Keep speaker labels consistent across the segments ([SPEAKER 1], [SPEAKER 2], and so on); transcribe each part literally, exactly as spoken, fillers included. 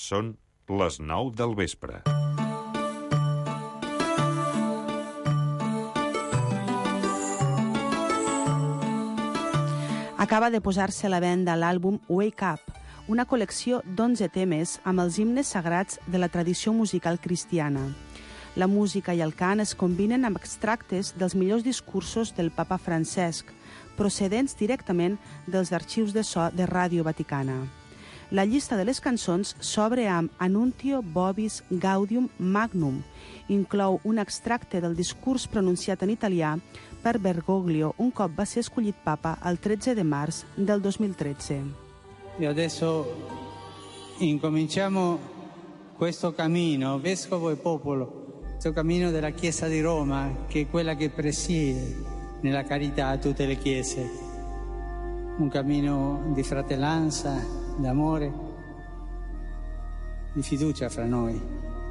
[SPEAKER 1] Són les nou del vespre.
[SPEAKER 2] Acaba de posar-se a la venda l'àlbum Wake Up, una col·lecció d'onze temes amb els himnes sagrats de la tradició musical cristiana. La música i el cant es combinen amb extractes dels millors discursos del papa Francesc, procedents directament dels arxius de so de Ràdio Vaticana. La llista de les cançons s'obre amb Annuntio Vobis Gaudium Magnum. Inclou un extracte del discurs pronunciat en italià per Bergoglio un cop va ser escollit papa el tretze de març del dos mil tretze.
[SPEAKER 3] E adesso incominciamo questo cammino, vescovo e popolo, questo cammino della Chiesa di Roma, che è quella che presiede nella carità tutte le chiese. Un cammino di fratellanza, d'amore, di fiducia fra noi.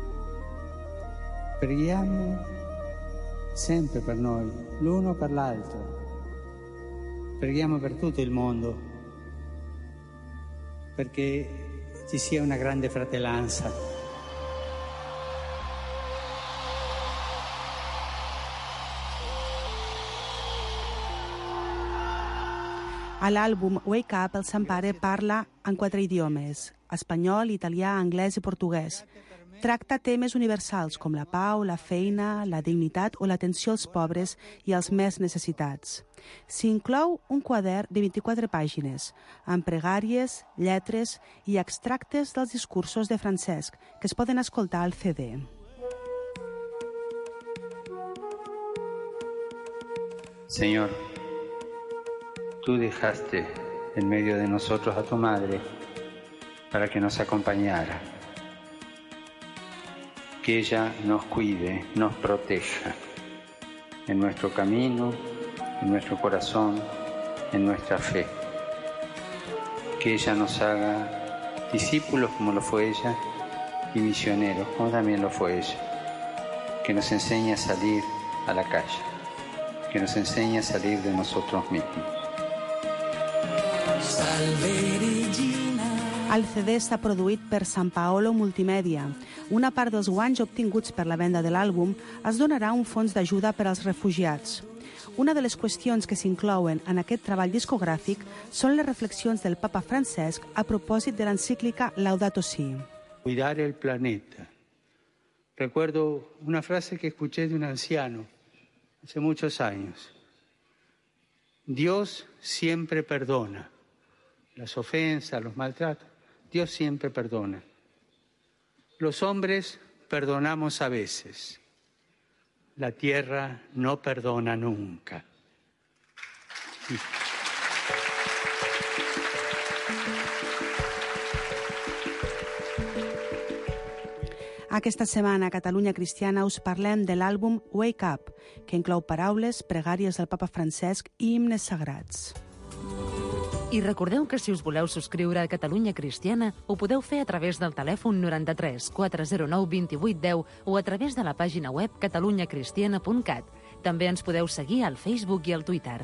[SPEAKER 3] Preghiamo sempre per noi, l'uno per l'altro. Preghiamo per tutto il mondo, perché ci sia una grande fratellanza.
[SPEAKER 2] A l'àlbum Wake Up, el Sant Pare parla en quatre idiomes: espanyol, italià, anglès i portuguès. Tracta temes universals com la pau, la feina, la dignitat o l'atenció als pobres i als més necessitats. S'hi inclou un quadern de vint-i-quatre pàgines, amb pregàries, lletres i extractes dels discursos de Francesc, que es poden escoltar al C D.
[SPEAKER 3] Señor, tú dejaste en medio de nosotros a tu madre para que nos acompañara. Que ella nos cuide, nos proteja en nuestro camino, en nuestro corazón, en nuestra fe. Que ella nos haga discípulos como lo fue ella y misioneros como también lo fue ella. Que nos enseñe a salir a la calle, que nos enseñe a salir de nosotros mismos.
[SPEAKER 2] El C D està produït per San Paolo Multimèdia. Una part dels guanys obtinguts per la venda de l'àlbum es donarà a un fons d'ajuda per als refugiats. Una de les qüestions que s'inclouen en aquest treball discogràfic són les reflexions del papa Francesc a propòsit de l'encíclica Laudato Si.
[SPEAKER 3] Cuidar el planeta. Recuerdo una frase que escuché de un anciano hace muchos años. Dios siempre perdona las ofensas, los maltratos. Dios siempre perdona. Los hombres perdonamos a veces. La tierra no perdona nunca.
[SPEAKER 2] Aquesta setmana a Catalunya Cristiana us parlem de l'àlbum Wake Up, que inclou paraules, pregàries del papa Francesc i himnes sagrats.
[SPEAKER 4] I recordeu que si us voleu subscriure a Catalunya Cristiana ho podeu fer a través del telèfon noranta-tres quatre zero nou vint vuit deu o a través de la pàgina web catalunya cristiana punt cat. També ens podeu seguir al Facebook i al Twitter.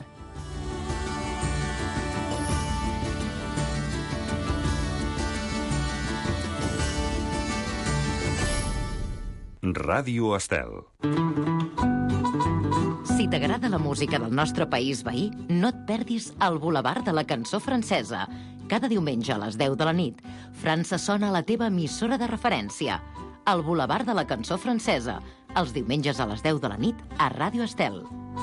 [SPEAKER 1] Ràdio Estel.
[SPEAKER 5] Si t'agrada la música del nostre país veí, no et perdis el Boulevard de la Cançó Francesa. Cada diumenge a les deu de la nit, França sona a la teva emissora de referència. El Boulevard de la Cançó Francesa, els diumenges a les deu de la nit a Ràdio Estel.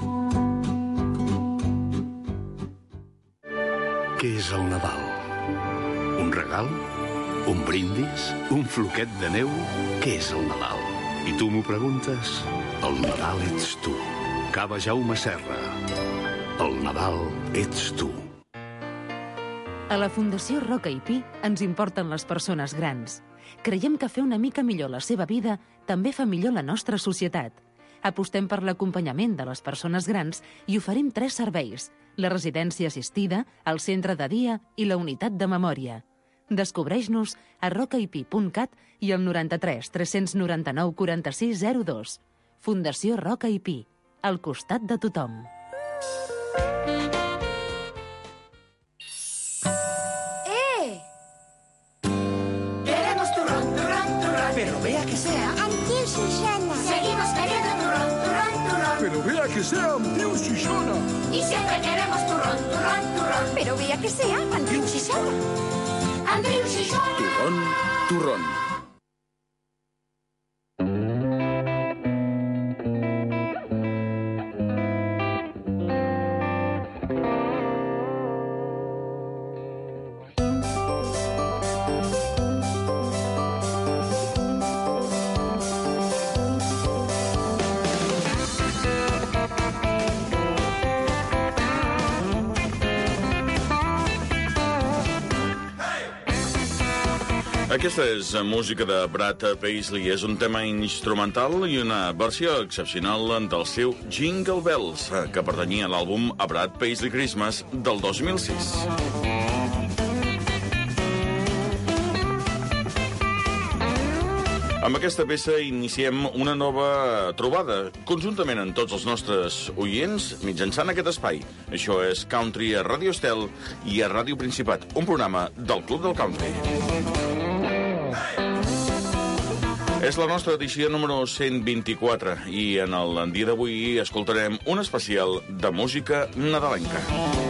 [SPEAKER 6] Què és el Nadal? Un regal? Un brindis? Un floquet de neu? Què és el Nadal? I tu m'ho preguntes? El Nadal ets tu. Cava Jaume Serra. El Nadal ets tu.
[SPEAKER 4] A la Fundació Roca i Pi ens importen les persones grans. Creiem que fer una mica millor la seva vida també fa millor la nostra societat. Apostem per l'acompanyament de les persones grans i oferim tres serveis: la residència assistida, el centre de dia i la unitat de memòria. Descobreix-nos a rocaipi punt cat i al noranta-tres tres noranta-nou quaranta-sis zero dos. Fundació Roca i Pi, al costat de tothom.
[SPEAKER 7] ¡Eh! Queremos turrón, que sea Andrew Shishona.
[SPEAKER 8] Y siempre queremos turrón, turrón, turrón.
[SPEAKER 9] Pero vea que sea Andrew Shishona.
[SPEAKER 8] Andrew Shishona.
[SPEAKER 7] Turrón, turrón.
[SPEAKER 10] Aquesta és música de Brad Paisley. És un tema instrumental i una versió excepcional del seu Jingle Bells, que pertanyia a l'àlbum A Brad Paisley Christmas del dos mil sis. Amb aquesta peça iniciem una nova trobada, conjuntament amb tots els nostres oients, mitjançant aquest espai. Això és Country a Radio Estel i a Ràdio Principat, un programa del Club del Country. És la nostra edició número cent vint-i-quatre i en el dia d'avui escoltarem un especial de música nadalenca.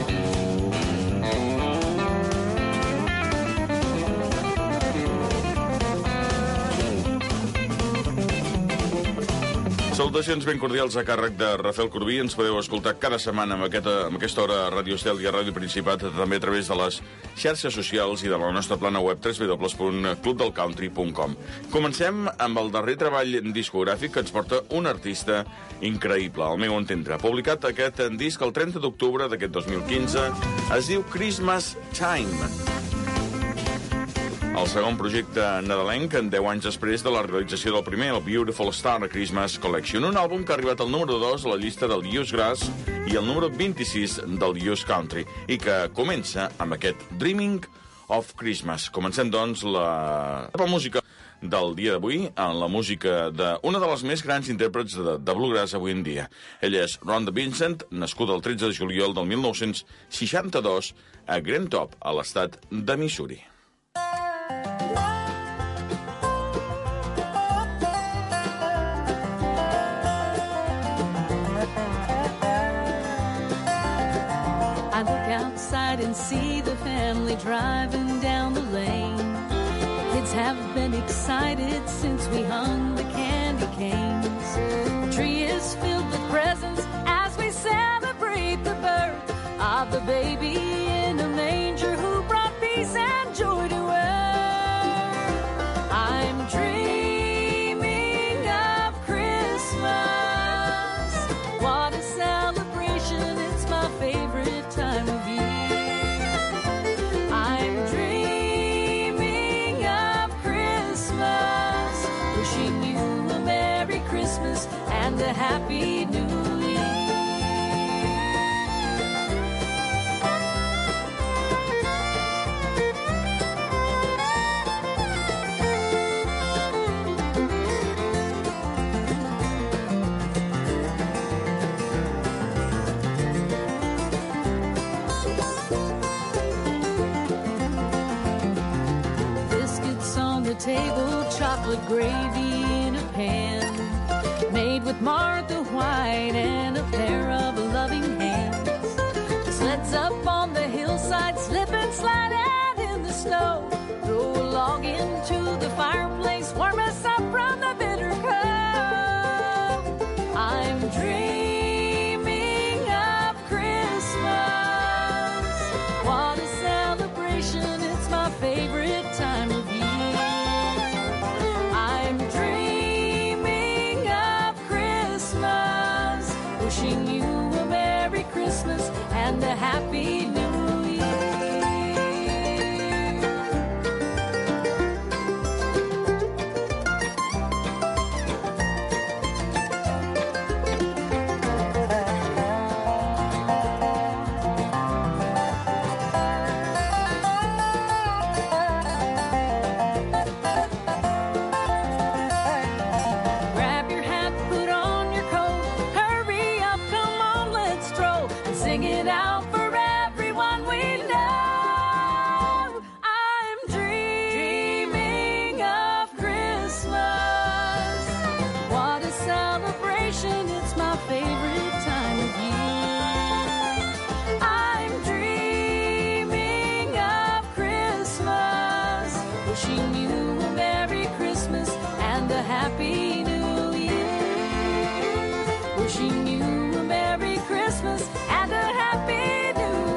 [SPEAKER 10] Salutacions ben cordials a càrrec de Rafael Corbí. Ens podeu escoltar cada setmana amb aquesta, amb aquesta hora a Ràdio Estel i a Ràdio Principat, també a través de les xarxes socials i de la nostra plana web w w w punt club del country punt com. Comencem amb el darrer treball discogràfic que ens porta un artista increïble, al meu entendre. Publicat aquest disc el trenta d'octubre d'aquest dos mil quinze, es diu Christmas Time. El segon projecte nadalenc, en deu anys després de la realització del primer, el Beautiful Star Christmas Collection, un àlbum que ha arribat al número dos a la llista del U S Grass i al número vint-i-sis del U S Country, i que comença amb aquest Dreaming of Christmas. Comencem, doncs, la, la música del dia d'avui, en la música d'una de les més grans intèrprets de, de bluegrass avui en dia. Ella és Rhonda Vincent, nascuda el tretze de juliol del mil nou-cents seixanta-dos a Grand Top, a l'estat de Missouri.
[SPEAKER 11] And see the family driving down the lane. Kids have been excited since we hung the candy canes. The tree is filled with presents as we celebrate the birth of the baby in a manger who brought peace and joy to earth. I'm dreaming of Christmas. What a celebration, it's my favorite time of year. And a happy new year. Biscuits on the table, chocolate gravy in a pan, made with Martha White and a pair of loving hands. Sleds up on the hillside, slip and slide out in the snow. Throw a log into the fireplace, warm us up from the bitter cold. I'm dreaming of Christmas. What a celebration, it's my favorite time of year. I'm dreaming of Christmas, wishing you a Merry Christmas and a Happy New sing it out for everyone. Happy New Year. Wishing you a Merry Christmas and a Happy New Year.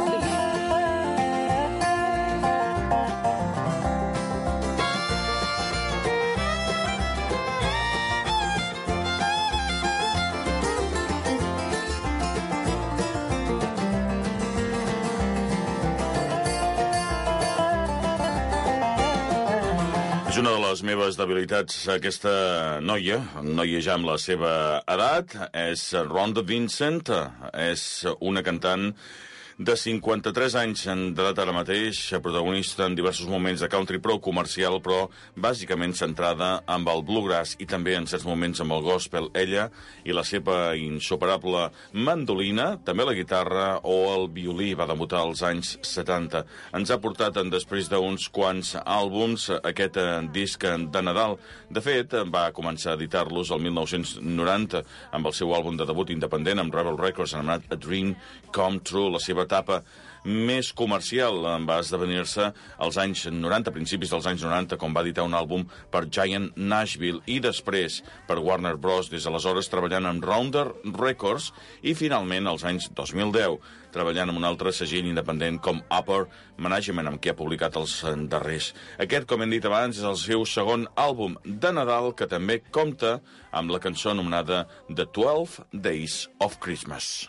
[SPEAKER 10] És una de les meves debilitats, aquesta noia, noia ja amb la seva edat, és Rhonda Vincent, és una cantant de cinquanta-tres anys d'edat ara mateix, protagonista en diversos moments de country prou comercial, però bàsicament centrada amb el bluegrass i també en certs moments amb el gospel. Ella i la seva insuperable mandolina, també la guitarra o el violí, va debutar als anys setanta. Ens ha portat, després d'uns quants àlbums, aquest disc de Nadal. De fet, va començar a editar-los el mil nou-cents noranta amb el seu àlbum de debut independent amb Rebel Records, anomenat A Dream Come True. La seva etapa més comercial va esdevenir-se als anys noranta, principis dels anys noranta, com va editar un àlbum per Giant Nashville i després per Warner Bros. Des d'aleshores treballant amb Rounder Records i finalment als anys dos mil deu treballant amb un altre segell independent com Upper Management, amb qui ha publicat els darrers. Aquest, com hem dit abans, és el seu segon àlbum de Nadal, que també compta amb la cançó anomenada The twelve Days of Christmas.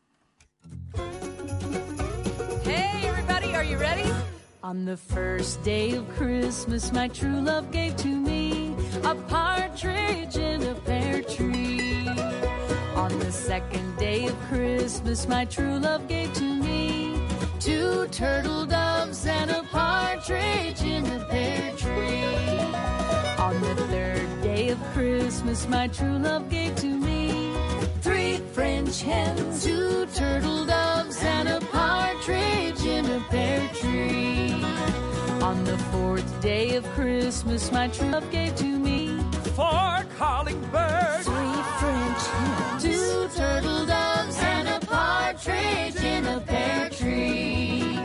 [SPEAKER 11] Hey, everybody, are you ready? On the first day of Christmas, my true love gave to me a partridge in a pear tree. On the second day of Christmas, my true love gave to me two turtle doves and a partridge in a pear tree. On the third day of Christmas, my true love gave to me three French hens, two turtle doves, and a partridge in a pear tree. On the fourth day of Christmas, my true love gave to me four calling birds, three French hens, two turtle doves, and a partridge in a pear tree.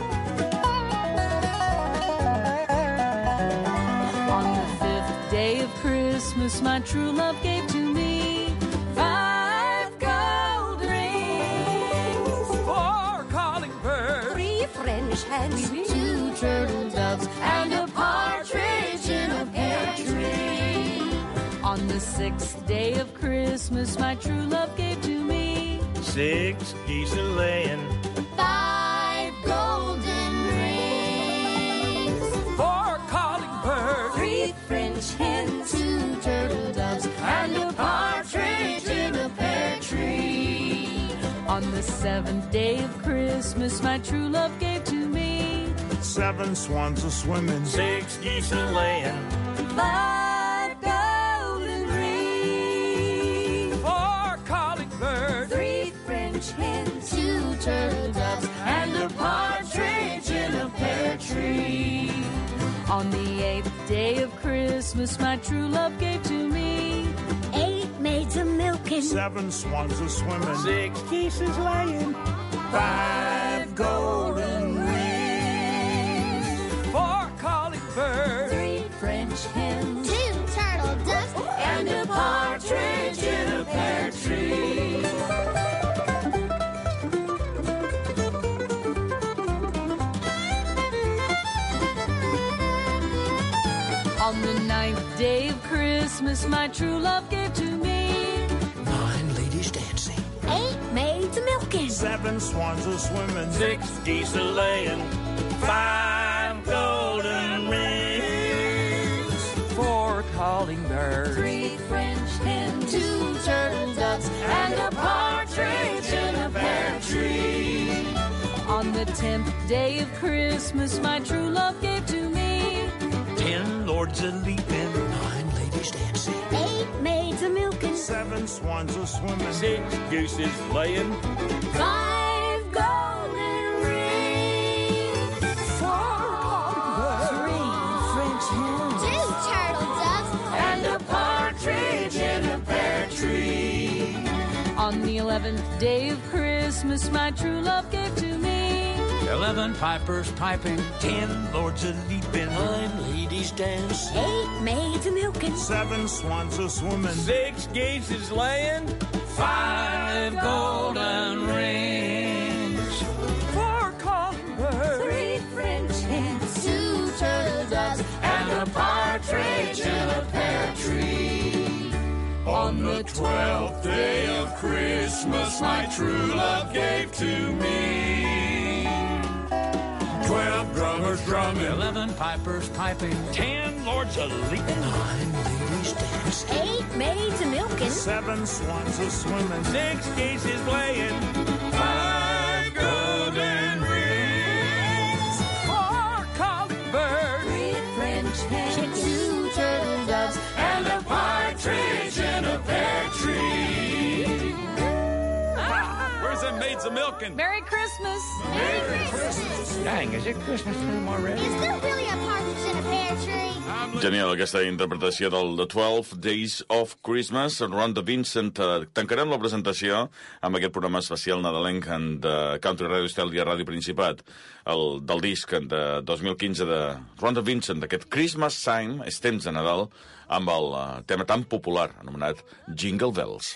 [SPEAKER 11] On the fifth day of Christmas, my true love gave to me five gold rings, four calling birds, three French hens, two turtle doves, and a partridge in a pear tree. On the sixth day of Christmas, my true love gave to me
[SPEAKER 12] six geese a laying,
[SPEAKER 11] five golden rings, four calling birds, three French hens, two turtle doves, and a partridge in a pear tree. On the seventh day of Christmas, my true love gave to me
[SPEAKER 12] seven swans a swimming, six geese a laying,
[SPEAKER 11] five golden rings, four calling birds, three French hens, two turtle doves, and a partridge in a pear tree. On the eighth day of Christmas, my true love gave to me eight maids a milking,
[SPEAKER 12] seven swans a swimming, six geese a laying, five golden rings,
[SPEAKER 11] four calling birds, three French hens, two turtle doves, and a partridge in a pear tree. On the ninth day of Christmas, my true love gave to me
[SPEAKER 6] nine ladies dancing,
[SPEAKER 11] eight maids a milking,
[SPEAKER 12] seven swans a swimming, six geese a laying, five golden rings,
[SPEAKER 11] four calling birds, three French hens, two turtle doves, and a partridge in a pear tree. On the tenth day of Christmas, my true love gave to me
[SPEAKER 12] ten lords a leaping,
[SPEAKER 6] nine ladies dancing,
[SPEAKER 11] eight maids a milking,
[SPEAKER 12] seven swans a swimming, six gooses laying,
[SPEAKER 11] five golden rings, four calling birds, three French hens, two turtle doves, and a partridge in a pear tree. On the eleventh day of Christmas, my true love gave to me
[SPEAKER 12] Eleven pipers piping, ten lords a-leaping, nine ladies dance,
[SPEAKER 9] eight maids a-milking,
[SPEAKER 12] seven swans a-swimming, six geese laying, five golden rings, four calling birds,
[SPEAKER 9] three French hens, two turtle doves,
[SPEAKER 12] and a partridge in a pear tree. On the twelfth day of Christmas, my true love gave to me. Twelve drummers drumming, eleven pipers piping, ten lords a-leaping, nine ladies dancing,
[SPEAKER 9] eight maids a-milking,
[SPEAKER 12] seven swans a-swimming, six geese is playing, five golden rings, four calling birds,
[SPEAKER 9] three French hens, two turtle doves,
[SPEAKER 12] and a partridge in a pear tree. Ah, where's them maids a-milking?
[SPEAKER 11] Merry Christmas.
[SPEAKER 9] Merry Christmas.
[SPEAKER 12] Dang, is it Christmas time already?
[SPEAKER 9] Is there really a partridge in a pear tree?
[SPEAKER 10] Genial, aquesta interpretació del The twelve Days of Christmas, Rhonda Vincent. Tancarem la presentació amb aquest programa especial nadalenc de Country Radio Estel i a Ràdio Principat, el, del disc de dos mil quinze de Rhonda Vincent, d'aquest Christmas Time, és temps de Nadal, amb el uh, tema tan popular anomenat Jingle Bells.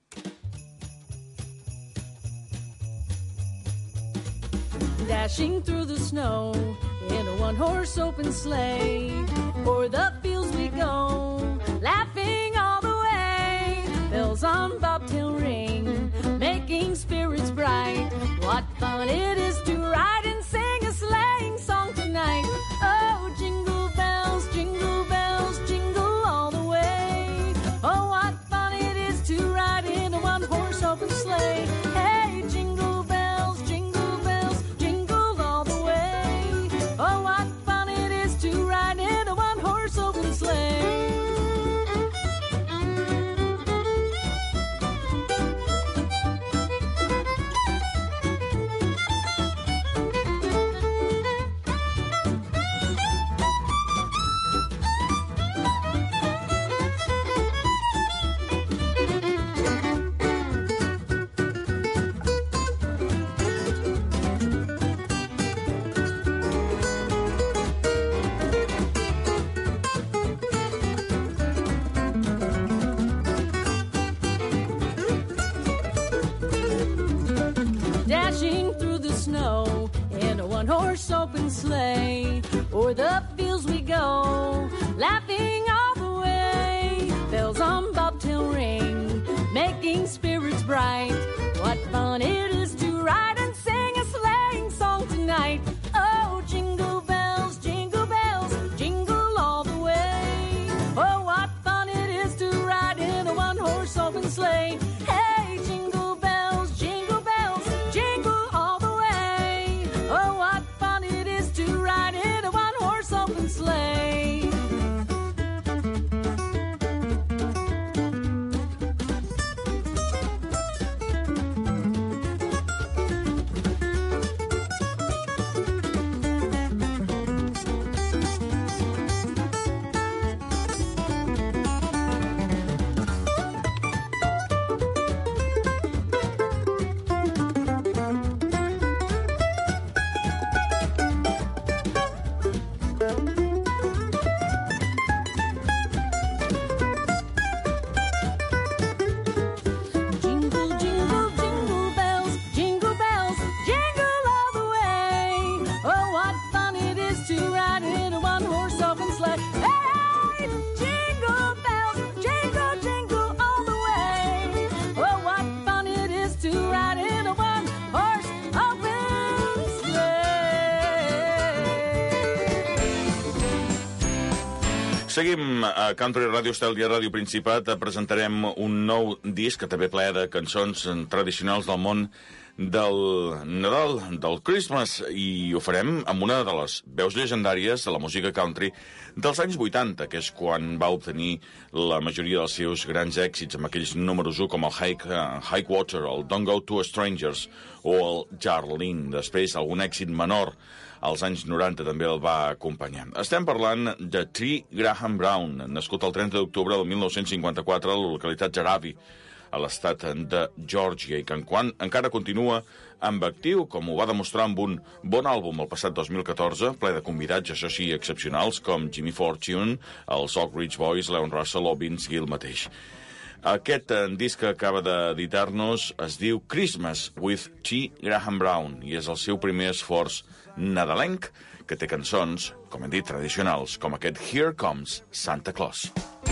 [SPEAKER 11] Dashing through the snow in a one-horse open sleigh, o'er the fields we go, laughing all the way. Bells on bobtail ring, making spirits bright. What fun it is to ride and sing a sleighing song tonight. Oh, jingle bells, jingle bells, jingle all the way. Oh, what fun it is to ride in a one-horse open sleigh. Hey, jingle bells, jingle bells, jingle all the way. Oh, what fun it is to ride in a one-horse open sleigh. Dashing through the snow in a one-horse open sleigh, o'er the fields we go, laughing all the way. Bells on bobtail ring, making spirits bright. What fun it is to ride and sing a sleighing song tonight. Oh, jingle bells, jingle bells, jingle all the way. Oh, what fun it is to ride in a one-horse open sleigh. Hey, jingle bells, jingle bells, jingle all the way. Oh, what fun it is to ride in a one-horse open sleigh.
[SPEAKER 10] Seguim a Country Radio Estel i a Ràdio Principat. Presentarem un nou disc que també ple de cançons tradicionals del món del Nadal, del Christmas, i ho farem amb una de les veus llegendàries de la música country dels anys vuitanta, que és quan va obtenir la majoria dels seus grans èxits amb aquells números u com el High, uh, High Water, el Don't Go to Strangers o el Jarlene. Després, algun èxit menor als anys noranta també el va acompanyar. Estem parlant de Tree Graham Brown, nascut el trenta d'octubre del mil nou-cents cinquanta-quatre a la localitat Jaravi, a l'estat de Geòrgia i que encara continua amb actiu, com ho va demostrar amb un bon àlbum el passat dos mil catorze, ple de convidats, això sí, excepcionals, com Jimmy Fortune, els Oak Ridge Boys, Leon Russell o Vince Gill mateix. Aquest disc que acaba d'editar-nos es diu Christmas with T. Graham Brown i és el seu primer esforç nadalenc que té cançons, com hem dit, tradicionals, com aquest Here Comes Santa Claus.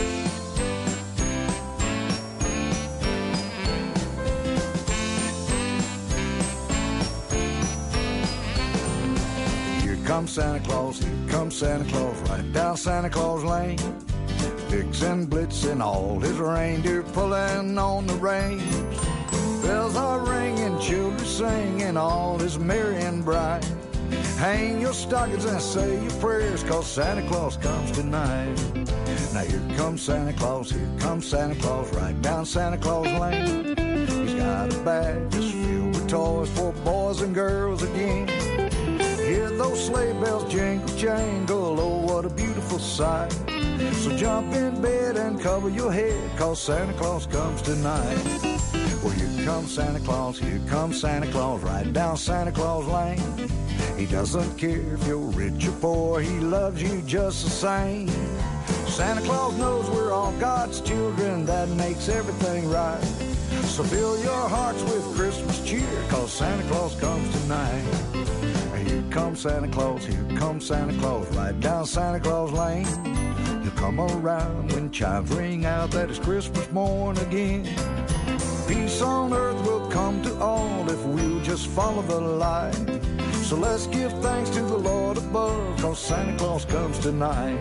[SPEAKER 13] Here comes Santa Claus, here comes Santa Claus, right down Santa Claus Lane. Vixen, Blitzen, all his reindeer pulling on the reins. Bells are ringing, children singing, all is merry and bright. Hang your stockings and say your prayers, cause Santa Claus comes tonight. Now here comes Santa Claus, here comes Santa Claus, right down Santa Claus Lane. He's got a bag just filled with toys for boys and girls again. Hear those sleigh bells jingle, jangle, oh what a beautiful sight. So jump in bed and cover your head, cause Santa Claus comes tonight. Well, here comes Santa Claus, here comes Santa Claus, right down Santa Claus Lane. He doesn't care if you're rich or poor, he loves you just the same. Santa Claus knows we're all God's children, that makes everything right. So fill your hearts with Christmas cheer, cause Santa Claus comes tonight. Here comes Santa Claus, here comes Santa Claus, right down Santa Claus Lane. He'll come around when chimes ring out that it's Christmas morn again. Peace on earth will come to all if we'll just follow the light. So let's give thanks to the Lord above, cause Santa Claus comes tonight.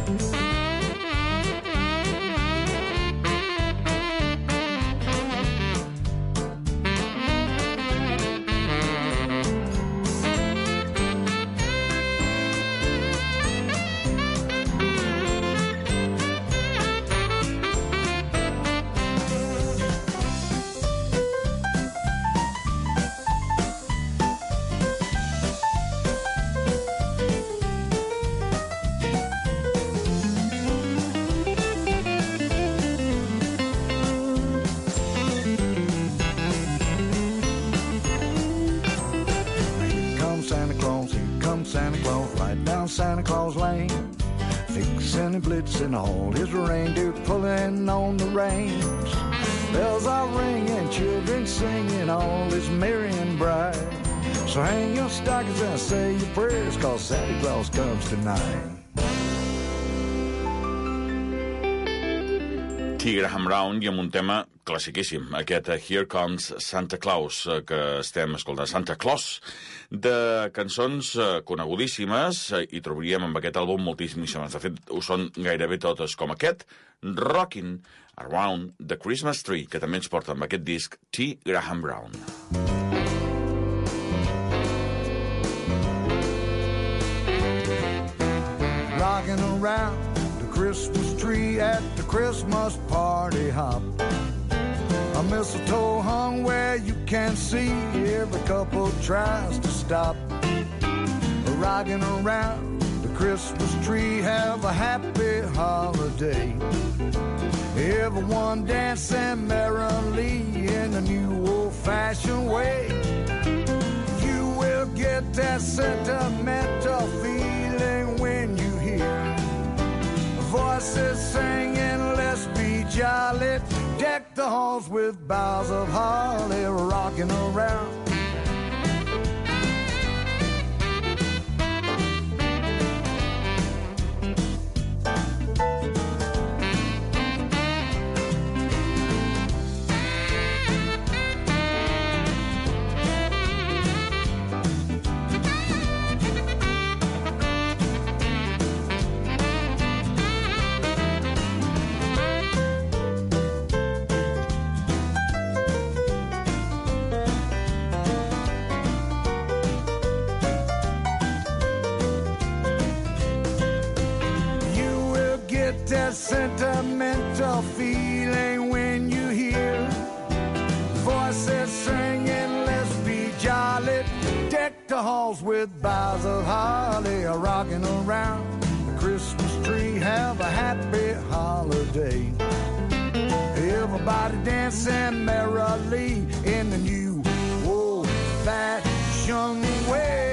[SPEAKER 13] Santa Claus Lane, Vixen and Blitzen, all his reindeer pulling on the reins. Bells are ringing, children singing, all is merry and bright. So hang your stockings and say your prayers, cause Santa Claus comes tonight.
[SPEAKER 10] T. Graham Brown i amb un tema classiquíssim, aquest Here Comes Santa Claus, que estem escoltant, Santa Claus, de cançons conegudíssimes, i trobaríem amb aquest àlbum moltíssimes. De fet, ho són gairebé totes, com aquest, Rockin' Around the Christmas Tree, que també ens porta amb aquest disc T. Graham Brown.
[SPEAKER 13] Rockin' around Christmas tree at the Christmas party hop. A mistletoe hung where you can see every couple tries to stop. Rocking around the Christmas tree, have a happy holiday. Everyone dancing merrily in a new old-fashioned way. You will get that sentimental feeling when you hear voices singing, let's be jolly. Deck the halls with boughs of holly, rocking around. That sentimental feeling when you hear voices singing, let's be jolly. Deck the halls with boughs of holly, rocking around the Christmas tree. Have a happy holiday. everybody dancing merrily in the new old-fashioned way.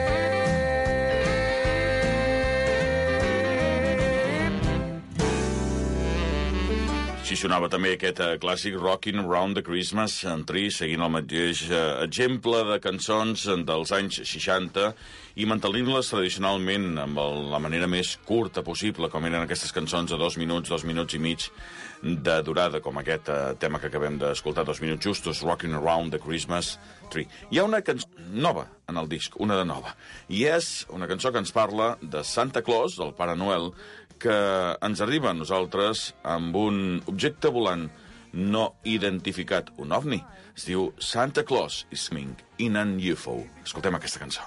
[SPEAKER 10] Així sonava també aquest uh, clàssic Rockin' Around the Christmas Tree, seguint el mateix uh, exemple de cançons dels anys seixanta i mantenint-les tradicionalment amb el, la manera més curta possible, com eren aquestes cançons de dos minuts, dos minuts i mig de durada, com aquest uh, tema que acabem d'escoltar, dos minuts justos, Rockin' Around the Christmas Tree. Hi ha una cançó nova en el disc, una de nova, i és una cançó que ens parla de Santa Claus, del Pare Noel, que ens arriba a nosaltres amb un objecte volant no identificat, un ovni. Es diu Santa Claus is coming in an U F O. Escoltem aquesta cançó.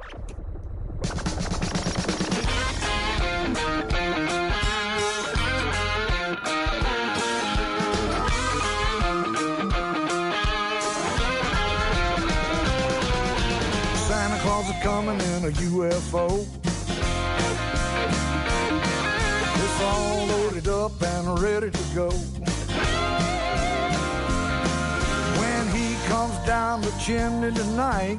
[SPEAKER 13] Santa Claus is coming in a U F O. It's all loaded up and ready to go. When he comes down the chimney tonight,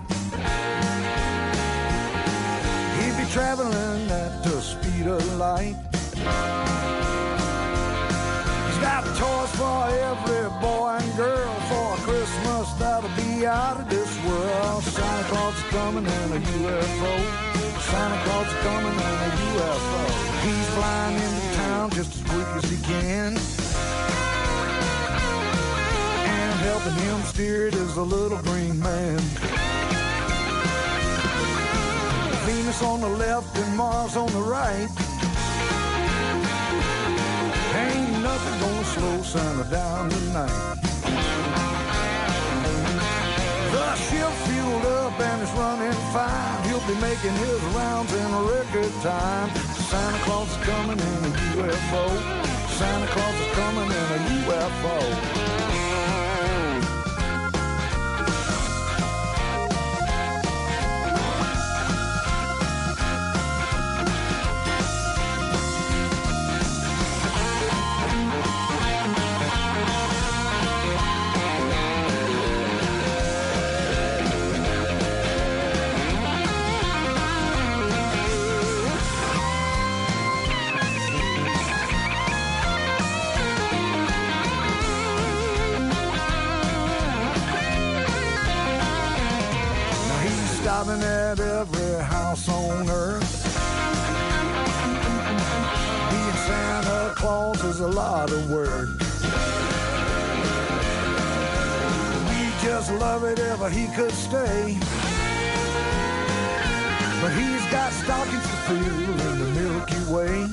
[SPEAKER 13] he'll be traveling at the speed of light. He's got toys for every boy and girl for Christmas that'll be out of this world. Santa Claus is coming in a U F O. Santa Claus is coming in a U F O. He's flying into town just as quick as he can, and helping him steer it is the little green man. Venus on the left and Mars on the right. Ain't nothing gonna slow Santa down tonight. The ship fueled up and it's running fine. He'll be making his rounds in a record time. Santa Claus is coming in a U F O. Santa Claus is coming in a U F O. Stopping at every house on earth. Being Santa Claus is a lot of work. We just love it if he could stay, but he's got stockings to fill in the Milky Way.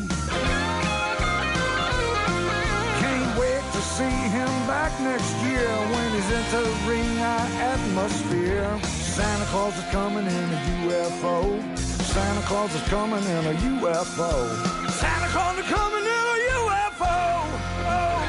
[SPEAKER 13] Can't wait to see him back next year when he's entering our atmosphere. Santa Claus is coming in a U F O. Santa Claus is coming in a U F O. Santa Claus is coming in a U F O. Oh,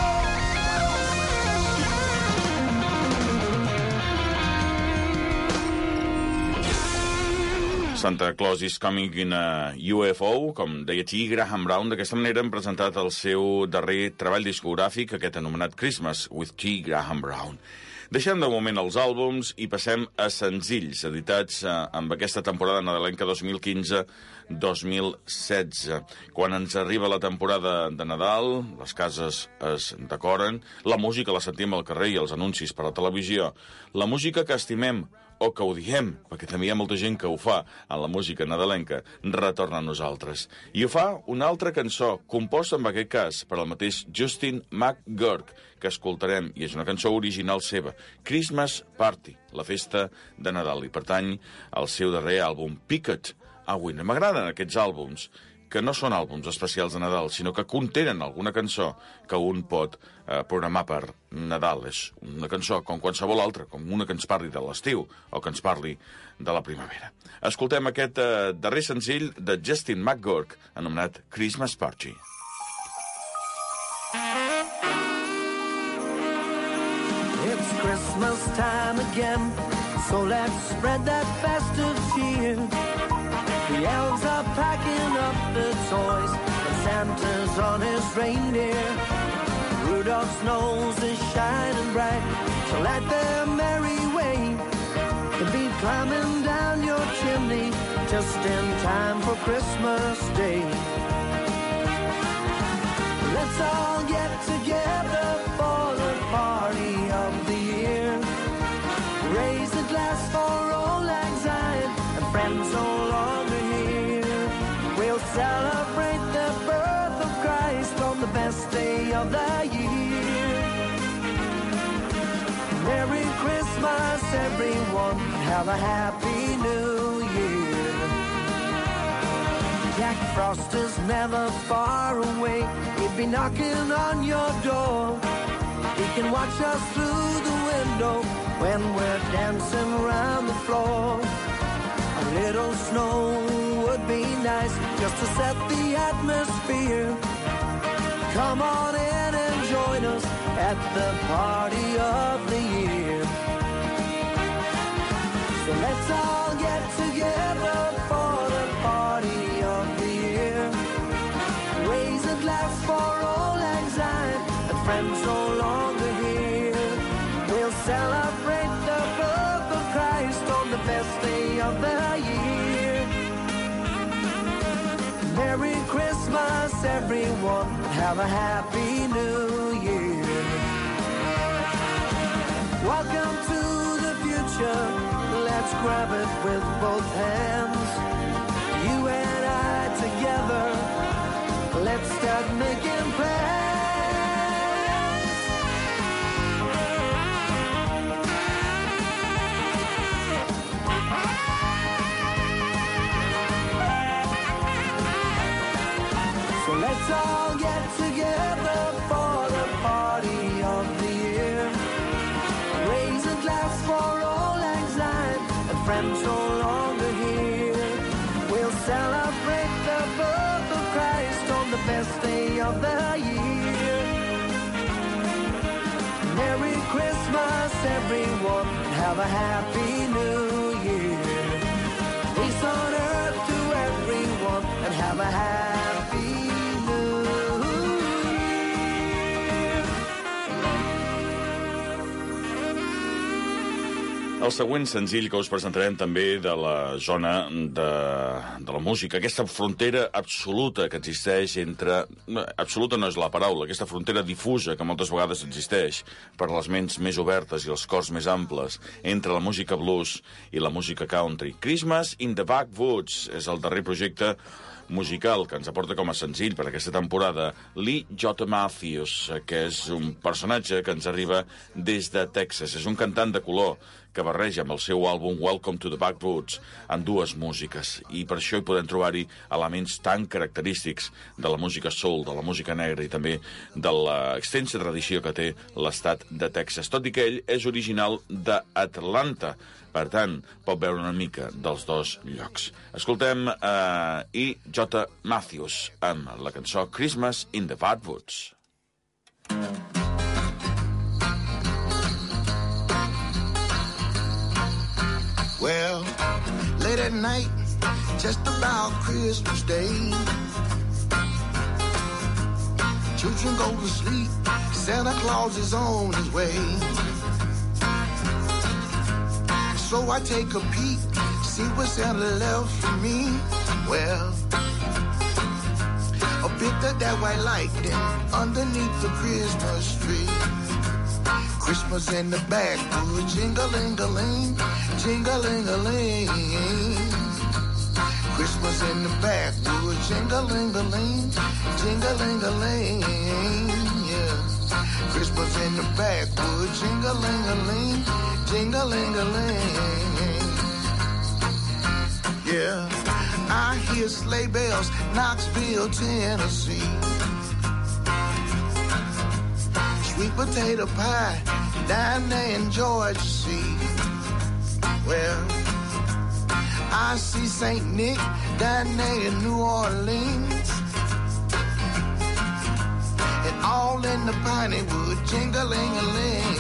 [SPEAKER 10] oh. Santa Claus is coming in a U F O, com deia T. Graham Brown. D'aquesta manera hem presentat el seu darrer treball discogràfic, aquest anomenat Christmas with T. Graham Brown. Deixem de moment els àlbums i passem a senzills editats eh, amb aquesta temporada nadalenca dos mil quinze dos mil setze. Quan ens arriba la temporada de Nadal, les cases es decoren, la música la sentim al carrer i els anuncis per a la televisió, la música que estimem o que odiem, perquè també hi ha molta gent que ho fa en la música nadalenca, retorna a nosaltres. I ho fa una altra cançó, composta en aquest cas per al mateix Justin McGurk, que escoltarem, i és una cançó original seva, Christmas Party, la festa de Nadal, i pertany al seu darrer àlbum, Picket a Winner. M'agraden aquests àlbums, que no són àlbums especials de Nadal, sinó que contenen alguna cançó que un pot eh, programar per Nadal. És una cançó com qualsevol altra, com una que ens parli de l'estiu o que ens parli de la primavera. Escoltem aquest eh, darrer senzill de Justin McGurk, anomenat Christmas Party.
[SPEAKER 14] It's Christmas time again, so let's spread that festive cheer. The elves are packing up the toys, and Santa's on his reindeer. Rudolph's nose is shining bright, so let their merry way be climbing down your chimney just in time for Christmas Day. Let's all get together for the party of the year. Raise a glass for old Lang Syne and friends no longer here. We'll celebrate the birth of Christ on the best day of the year. Merry Christmas, everyone. Have a happy new year. Jack Frost is never far away. He'll be knocking on your door. He can watch us through the window when we're dancing around the floor. A little snow would be nice just to set the atmosphere. Come on in and join us at the party of the year. So let's all get together for the party of the year. Raise a glass for old Lang Syne and friends no longer here. We'll celebrate the birth of Christ on the best day of the year. Merry Christmas, everyone. Have a happy new year. Welcome to the future. Let's grab it with both hands. You and I together. Let's start making plans. So let's all get together for the party of the year. Raise a glass for old Lang Syne and friends no longer here. We'll celebrate the birth of Christ on the best day of the year. Merry Christmas, everyone. Have a happy new year. Peace on earth to everyone and have a happy new year.
[SPEAKER 10] El següent senzill que us presentarem també de la zona de, de la música, aquesta frontera absoluta que existeix entre... Absoluta no és la paraula, aquesta frontera difusa que moltes vegades existeix per les ments més obertes i els cors més amples entre la música blues i la música country. Christmas in the Backwoods és el darrer projecte musical que ens aporta com a senzill per aquesta temporada Lee J. Matthews, que és un personatge que ens arriba des de Texas. És un cantant de color que barreja amb el seu àlbum Welcome to the Backwoods en dues músiques, i per això hi podem trobar-hi elements tan característics de la música soul, de la música negra i també de l'extensa tradició que té l'estat de Texas, tot i que ell és original d'Atlanta. Per tant, pot veure una mica dels dos llocs. Escoltem uh, E. J. Matthews amb la cançó Christmas in the Backwoods.
[SPEAKER 15] Well, late at night, just about Christmas Day, children go to sleep, Santa Claus is on his way. So I take a peek, see what Santa left for me. Well, a bit of that white lightning underneath the Christmas tree. Christmas in the backwoods, jing-a-ling-a-ling, jing-a-ling-a-ling. Christmas in the backwoods, jing-a-ling-a-ling, jing-a-ling-a-ling. Yeah. Christmas in the backwoods, jing-a-ling-a-ling, jing-a-ling-a-ling. Yeah, I hear sleigh bells, Knoxville, Tennessee. Sweet potato pie, down there in Georgia Sea. Well, I see Saint Nick down there in New Orleans. And all in the piney wood, jing-a-ling-a-ling.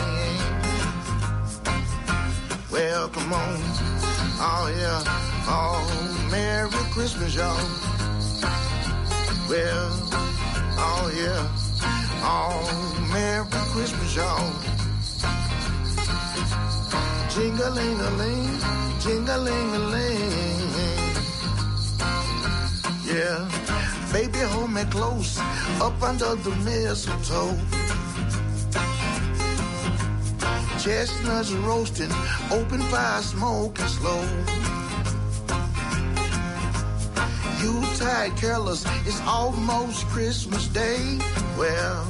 [SPEAKER 15] Well, come on, oh yeah, oh, Merry Christmas, y'all. Well, oh yeah, oh, Merry Christmas, y'all. Jing-a-ling-a-ling, jing-a-ling-a-ling. Yeah, baby, hold me close up under the mistletoe. Chestnuts roasting, open fire smoking slow. Yuletide careless, it's almost Christmas Day. Well,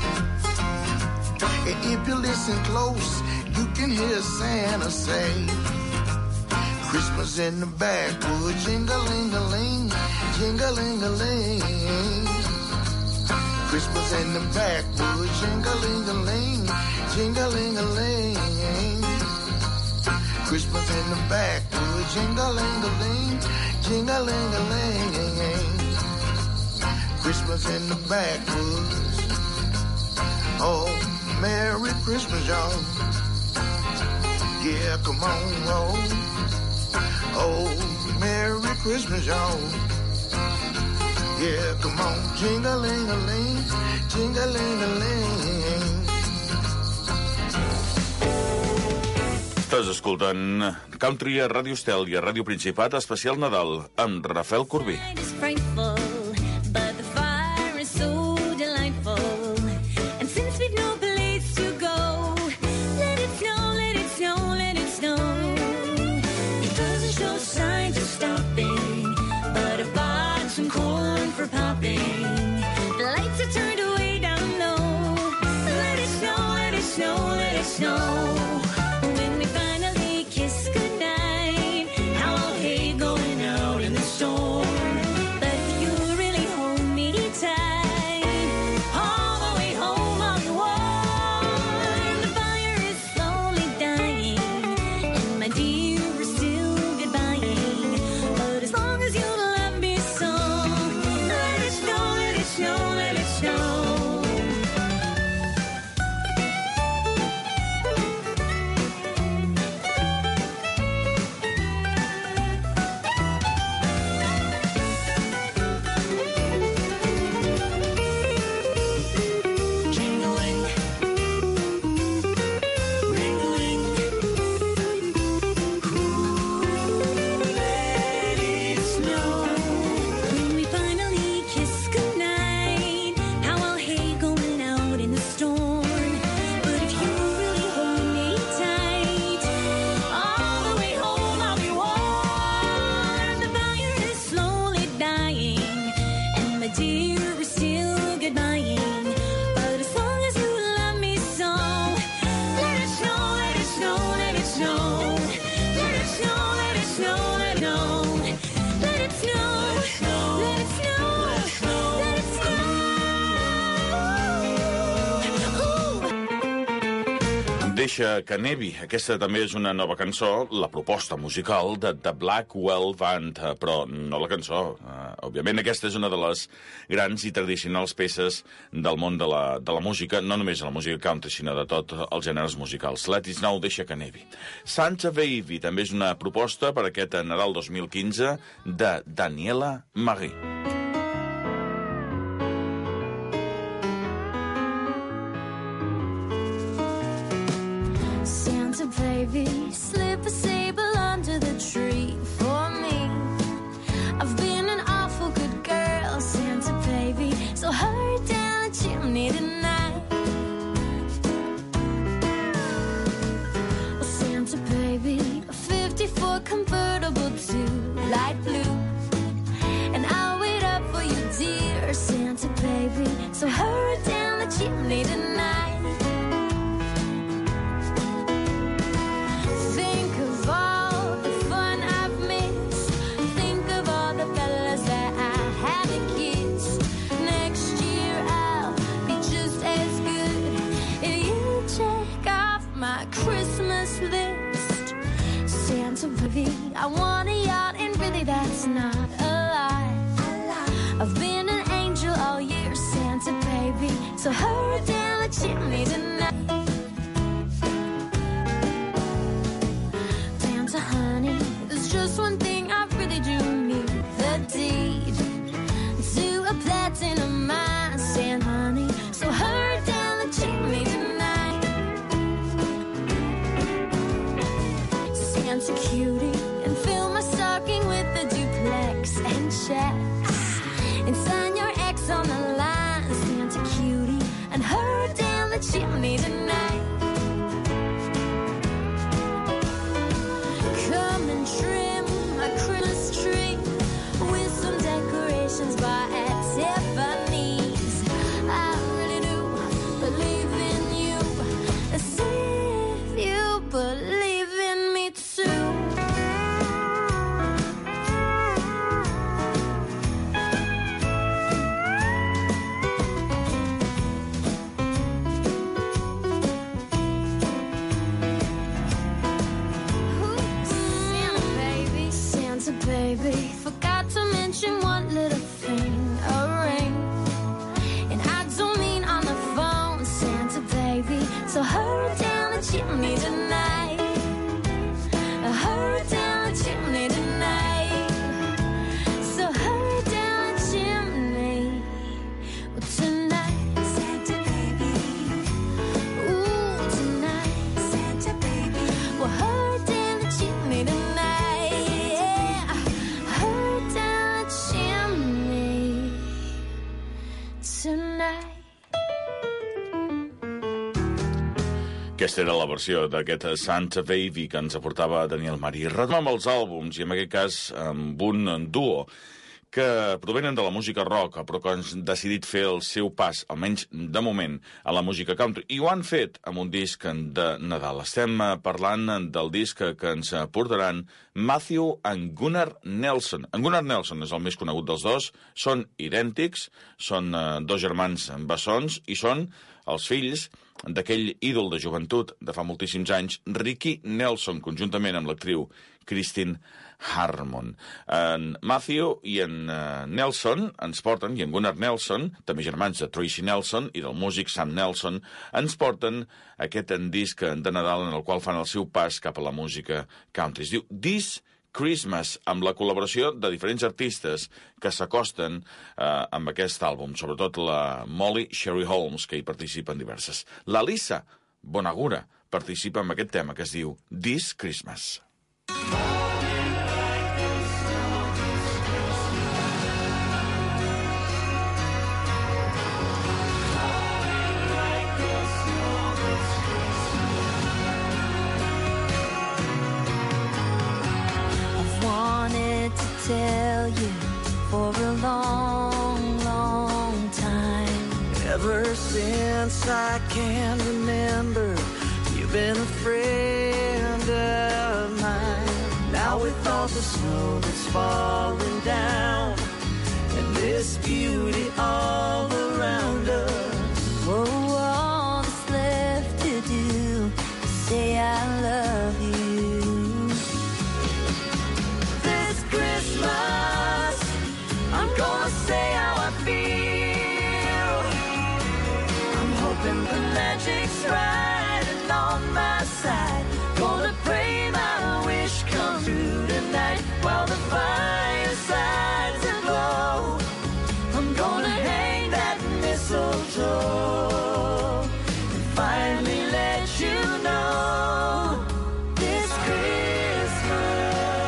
[SPEAKER 15] and if you listen close, you can hear Santa say, Christmas in the backwoods, jing-a-ling-a-ling, jing-a-ling-a-ling. Christmas in the backwoods, jing-a-ling-a-ling, jing-a-ling-a-ling. Christmas in the backwoods, jing-a-ling-a-ling, jing-a-ling-a-ling. Christmas in the backwoods. Oh, Merry Christmas, y'all. Yeah, come on, oh. Oh, Merry Christmas, y'all. Yeah, come on, jing-a-ling-a-ling, jing-a-ling-a-ling.
[SPEAKER 10] Estàs escoltant Country a Ràdio Estel i a Ràdio Principat, especial Nadal, amb Rafael Corbí. Deixa que nevi. Aquesta també és una nova cançó, la proposta musical de The Blackwell Band, però no la cançó. Uh, òbviament aquesta és una de les grans i tradicionals peces del món de la, de la música, no només de la música country, sinó de tots els gèneres musicals. Let It Snow, Deixa que nevi. Santa Baby també és una proposta per aquest Nadal dos mil quinze de Daniela Marie.
[SPEAKER 9] Baby, slip a sable under the tree for me. I've been an awful good girl, Santa baby, so hurry down the chimney tonight. Well, Santa baby, a fifty-four convertible to light blue, and I'll wait up for you, dear Santa baby, so hurry down the chimney tonight. I want a yacht, and really that's not a lie. I've been an angel all year, Santa baby, so hurry down the chimney tonight. Santa honey, there's just one thing I really do need, the deed to a platinum mine, Santa honey, so hurry down the chimney tonight. nice. And sign your ex on the line, Santa cutie, and hurry down the chimney tonight. Come and trim a Christmas tree with some decorations by at Tiffany's. I really do believe in you, as if you believe in me too. Baby, forgot to mention one little thing, a ring. And I don't mean on the phone, Santa baby. So hurry down the chimney tonight. Hurry down the chimney tonight. So hurry down the chimney well, tonight, Santa baby. Ooh, tonight, Santa baby. Well, hurry down the chimney tonight.
[SPEAKER 10] Aquesta era la versió d'aquest Santa Baby que ens aportava Daniel Mari. Retornem amb els àlbums, i en aquest cas amb un duo que provenen de la música rock, però que han decidit fer el seu pas, almenys de moment, a la música country. I ho han fet amb un disc de Nadal. Estem parlant del disc que ens portaran Matthew and Gunnar Nelson. En Gunnar Nelson és el més conegut dels dos. Són idèntics, són dos germans bessons i són els fills d'aquell ídol de joventut de fa moltíssims anys, Ricky Nelson, conjuntament amb l'actriu Christine Harmon. En Matthew i en Nelson ens porten, i en Gunnar Nelson, també germans de Tracy Nelson i del músic Sam Nelson, ens porten aquest disc de Nadal en el qual fan el seu pas cap a la música country. Es diu This Christmas, amb la col·laboració de diferents artistes que s'acosten eh, amb aquest àlbum, sobretot la Molly Sherry Holmes, que hi participen diverses. La Lisa Bonagura participa en aquest tema que es diu This Christmas.
[SPEAKER 9] Tell you for a long, long time.
[SPEAKER 14] Ever since I can remember, you've been a friend of mine. Now with all the snow that's falling down and this beauty all around us,
[SPEAKER 9] oh, all that's left to do is say I love you.
[SPEAKER 14] I'm gonna say how I feel. I'm hoping the magic's right and on my side. Gonna pray my wish comes true tonight while the firesides aglow. I'm gonna hang that mistletoe and finally let you know this Christmas.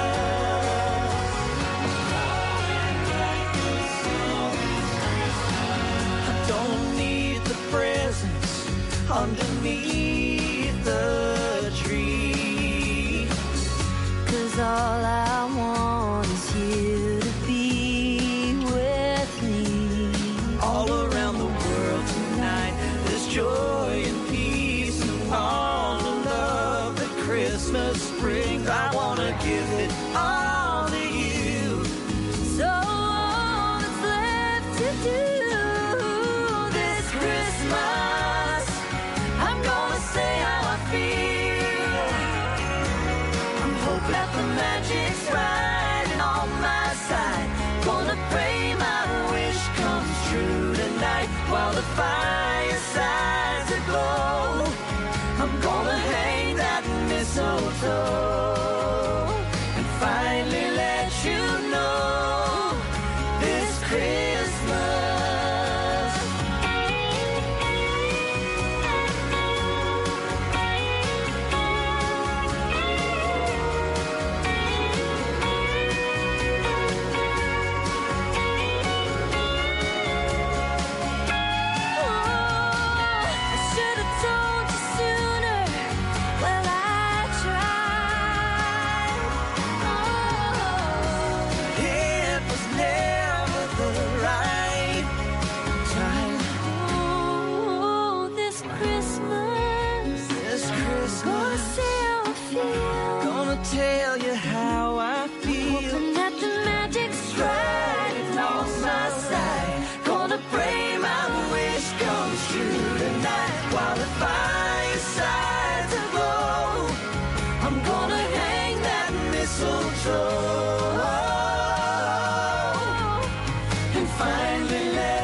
[SPEAKER 14] Underneath the tree,
[SPEAKER 9] 'cause all I want is you to be with me.
[SPEAKER 14] All around the world tonight there's joy and peace and all the love that Christmas brings. I wanna give it all to you.
[SPEAKER 9] So all that's left to do this Christmas, I'm gonna say how I feel. I'm hoping that the magic's right and on my side. Gonna pray my wish comes true tonight while the firesides aglow. I'm gonna hang that mistletoe and finally let you know this Christmas.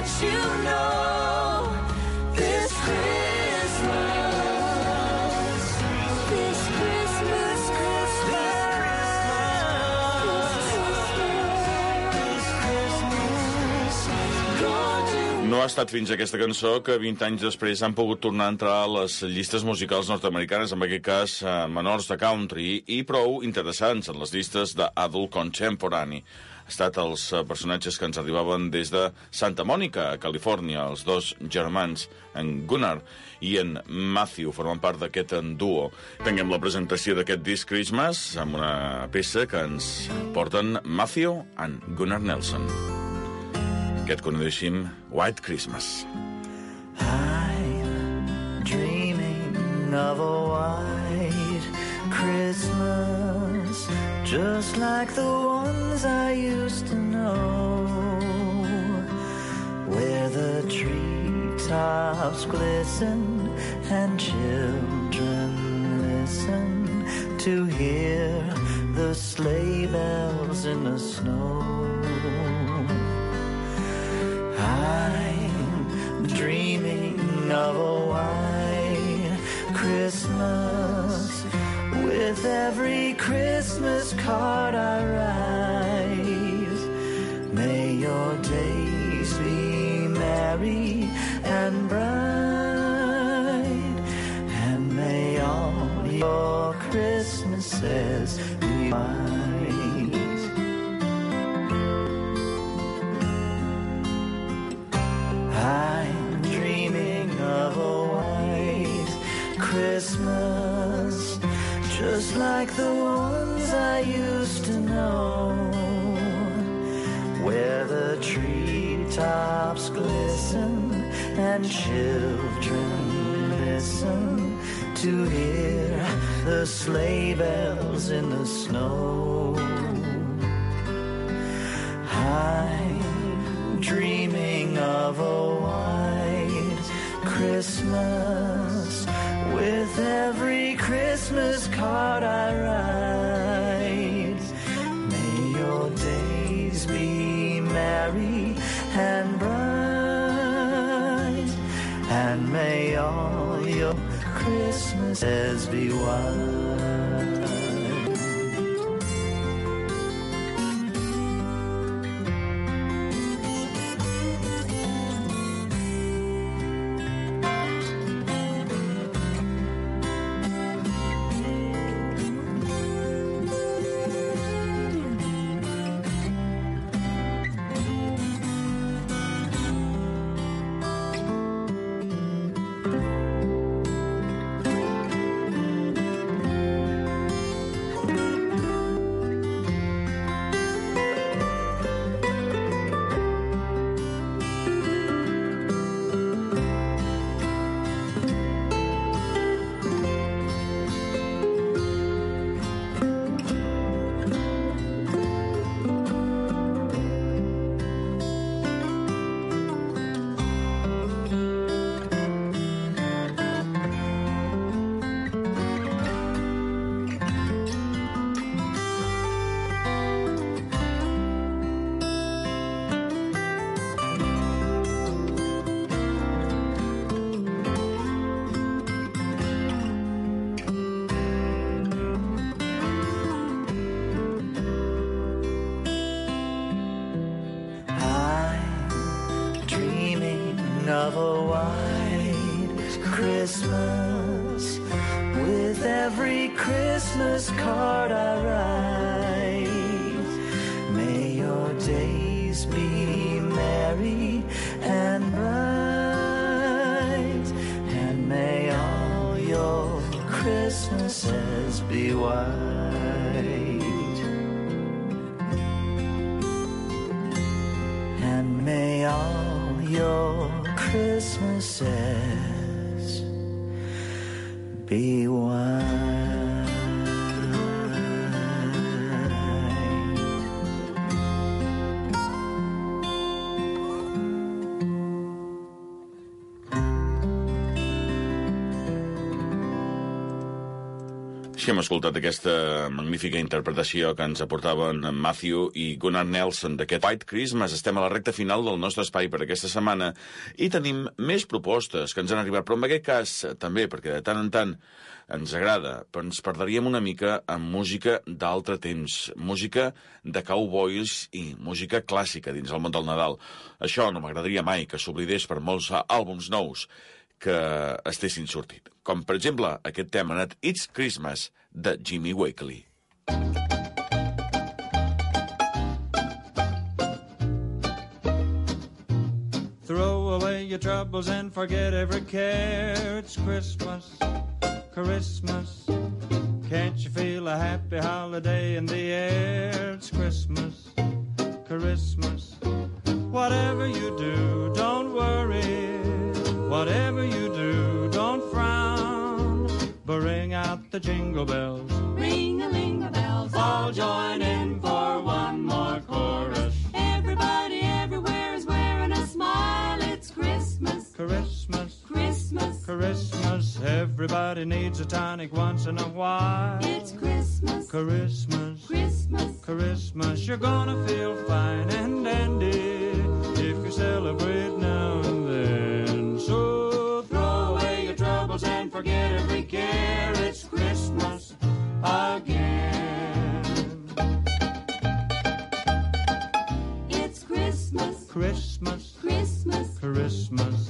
[SPEAKER 12] let you know this Christmas, this Christmas,
[SPEAKER 10] No ha estat fins a aquesta cançó que vint anys després han pogut tornar a entrar a les llistes musicals nord-americanes, en aquest cas eh, menors de country, i prou interessants en les llistes d'adult contemporani. Ha estat els eh, personatges que ens arribaven des de Santa Mònica, a Califòrnia, els dos germans, en Gunnar i en Matthew, formen part d'aquest duo. Tinguem la presentació d'aquest disc Christmas amb una peça que ens porten Matthew and Gunnar Nelson. Aquest coneixem White Christmas.
[SPEAKER 16] I'm dreaming of a white Christmas, just like the ones I used to know, where the treetops glisten and children listen to hear the sleigh bells in the snow. I'm dreaming of a white Christmas, with every Christmas card I write. May your days be merry and bright, and may all your Christmases be white. I'm dreaming of a white Christmas, just like the ones I used to know, where the treetops glisten and children listen to hear the sleigh bells in the snow. I'm dreaming of a white Christmas, with every Christmas card I write. May your days be merry and bright, and may all your Christmases be white. Of a white Christmas, with every Christmas card I write. May your days be merry and bright, and may all your Christmases be white, and may all your Christmases be white.
[SPEAKER 10] Sí, hem escoltat aquesta magnífica interpretació que ens aportaven Matthew i Gunnar Nelson d'aquest White Christmas. Estem a la recta final del nostre espai per aquesta setmana i tenim més propostes que ens han arribat, però en aquest cas també, perquè de tant en tant ens agrada, però ens perdríem una mica en música d'altre temps, música de cowboys i música clàssica dins el món del Nadal. Això no m'agradaria mai que s'oblidés per molts àlbums nous que estessin sortit. Com, per exemple, aquest tema anat It's Christmas, de Jimmy Wakely.
[SPEAKER 17] Throw away your troubles and forget every care. It's Christmas, Christmas. Can't you feel a happy holiday in the air? It's Christmas, Christmas. Whatever you do, don't worry. Whatever you do, don't frown, but ring out the jingle bells.
[SPEAKER 11] Ring-a-ling-a-bells,
[SPEAKER 17] all join in for one more chorus.
[SPEAKER 11] Everybody everywhere is wearing a smile. It's Christmas,
[SPEAKER 17] Christmas,
[SPEAKER 11] Christmas,
[SPEAKER 17] Christmas. Everybody needs a tonic once in a while.
[SPEAKER 11] It's Christmas,
[SPEAKER 17] Christmas,
[SPEAKER 11] Christmas,
[SPEAKER 17] Christmas. You're gonna feel fine and dandy if you celebrate now and then. So throw away your troubles and forget every care. It's Christmas again.
[SPEAKER 11] It's Christmas,
[SPEAKER 17] Christmas,
[SPEAKER 11] Christmas,
[SPEAKER 17] Christmas,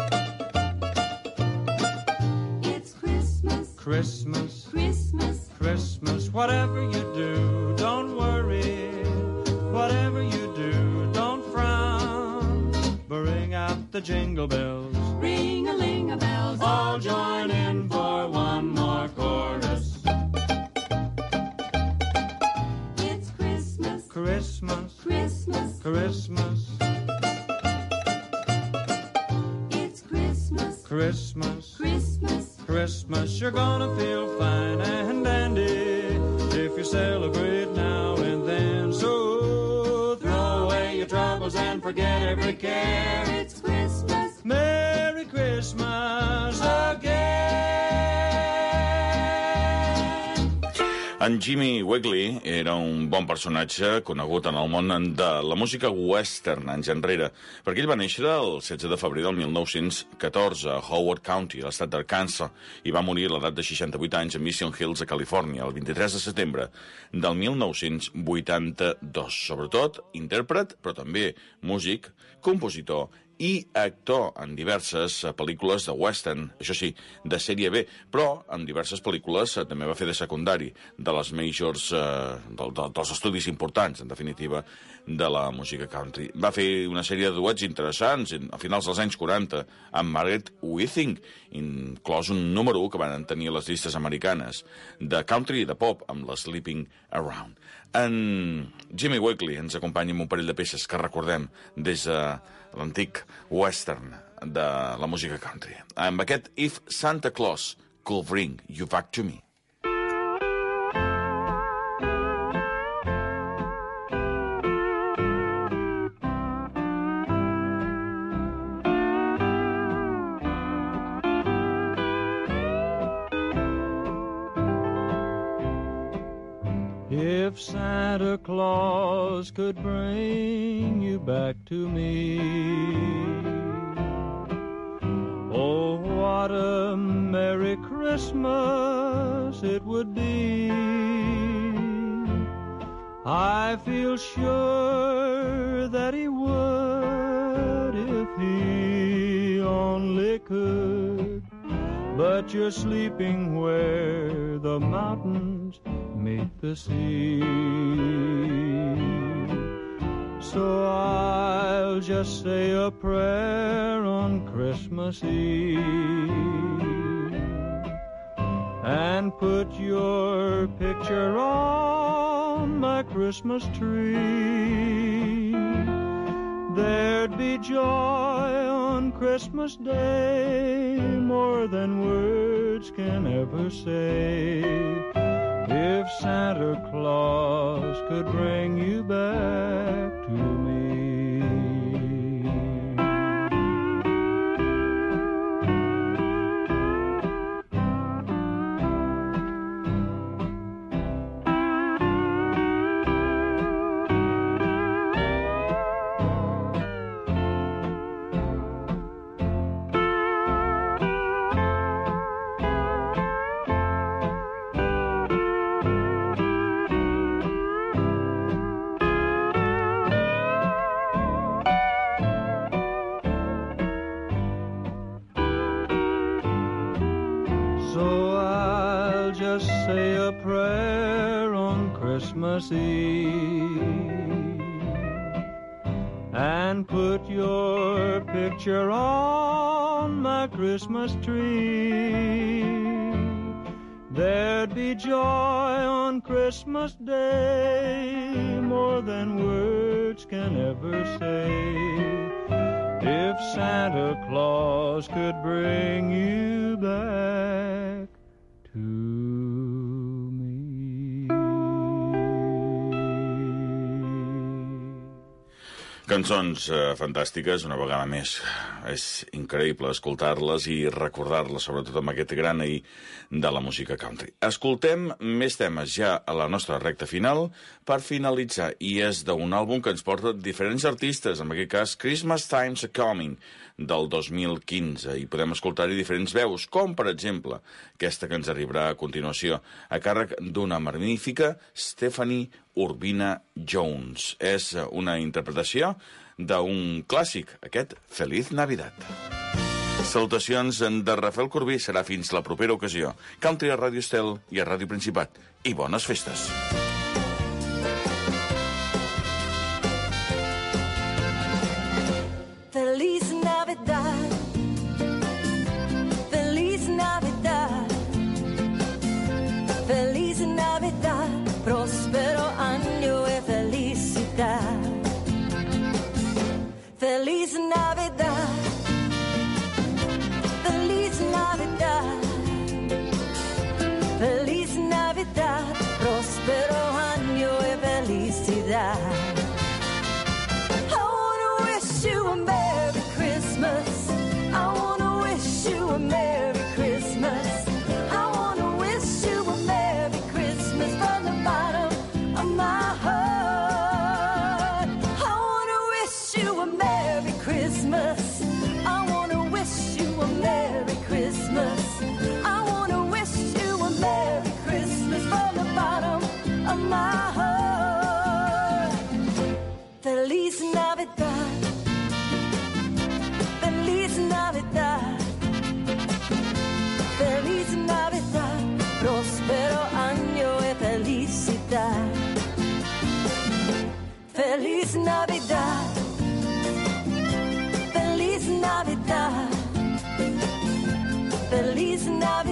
[SPEAKER 11] it's Christmas,
[SPEAKER 17] Christmas,
[SPEAKER 11] Christmas,
[SPEAKER 17] Christmas. Whatever you do, don't worry. Whatever you do, don't frown, but ring out the jingle bells.
[SPEAKER 11] Ring-a-ling-a-bells,
[SPEAKER 17] all join in for one more chorus.
[SPEAKER 11] It's Christmas,
[SPEAKER 17] Christmas,
[SPEAKER 11] Christmas,
[SPEAKER 17] Christmas,
[SPEAKER 11] it's Christmas,
[SPEAKER 17] Christmas,
[SPEAKER 11] Christmas,
[SPEAKER 17] Christmas. You're gonna feel fine and dandy if you celebrate now and then. So throw away your troubles and forget every care.
[SPEAKER 11] It's Christmas,
[SPEAKER 17] Merry Christmas again.
[SPEAKER 10] En Jimmy Wakely era un bon personatge conegut en el món de la música western anys enrere, perquè ell va néixer el setze de febrer del mil nou-cents catorze a Howard County, a l'estat d'Arkansas, i va morir a l'edat de seixanta-vuit anys a Mission Hills, a Califòrnia, el vint-i-tres de setembre del mil nou-cents vuitanta-dos. Sobretot intèrpret, però també músic, compositor i actor en diverses pel·lícules de western, això sí, de sèrie B, però en diverses pel·lícules eh, també va fer de secundari de les majors, eh, del, de, dels estudis importants, en definitiva, de la música country. Va fer una sèrie de duets interessants a finals dels anys quaranta amb Margaret Withing, inclòs un número u que van tenir a les llistes americanes de country i de pop amb la Sleeping Around. En Jimmy Wakely ens acompanya amb un parell de peces que recordem des de l'antic western de la música country. Amb aquest If Santa Claus Could Bring You Back to Me.
[SPEAKER 17] If Santa Claus could bring you back to me, oh, what a Merry Christmas it would be. I feel sure that he would if he only could. But you're sleeping where the mountains meet the sea. So I'll just say a prayer on Christmas Eve and put your picture on my Christmas tree. There'd be joy on Christmas Day, more than words can ever say, if Santa Claus could bring you back to me. us say a prayer on Christmas Eve and put your picture on my Christmas tree. There'd be joy on Christmas Day, more than words can ever say, if Santa Claus could bring you back to me.
[SPEAKER 10] Cançons eh, fantàstiques, una vegada més. És increïble escoltar-les i recordar-les, sobretot amb aquest gran ahir de la música country. Escoltem més temes ja a la nostra recta final per finalitzar, i és d'un àlbum que ens porta diferents artistes, en aquest cas Christmas Time's a Coming, del dos mil quinze, i podem escoltar-hi diferents veus, com per exemple aquesta que ens arribarà a continuació, a càrrec d'una magnífica Stephanie Urbina Jones. És una interpretació d'un clàssic, aquest Feliz Navidad. Salutacions de Rafael Corbí, serà fins la propera ocasió. Country a Ràdio Estel i a Ràdio Principat. I bones festes!
[SPEAKER 9] Feliz Navidad, Feliz Navidad, Feliz Navidad, próspero año y felicidad. Feliz Navidad, Feliz Navidad, Feliz Navidad, próspero año y felicidad. I wanna wish you a Merry Christmas. I wanna wish you a Merry Christmas. I wanna wish you a Merry Christmas from the bottom of my heart. I wanna wish you a Merry Christmas. I wanna wish you a Merry Christmas. I wanna wish you a Merry Christmas from the bottom of my heart. Feliz Navidad, Feliz Navidad, Feliz Navidad, próspero año y felicidad. Feliz Navidad, Feliz Navidad, Feliz Navidad.